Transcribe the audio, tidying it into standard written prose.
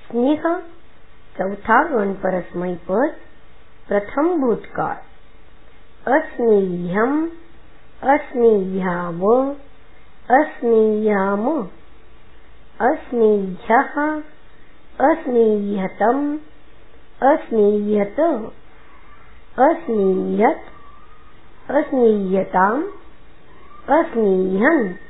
स्नेह चौथा गण परस्मै पद प्रथम भूतकाळ। अस्नेह्यम्, अस्नेह्याव, अस्नेह्याम, अस्नेह्यः, अस्नेह्यतम्, अस्नेह्यत, अस्नेह्यत्, अस्नेह्यताम्, अस्नेह्यन्।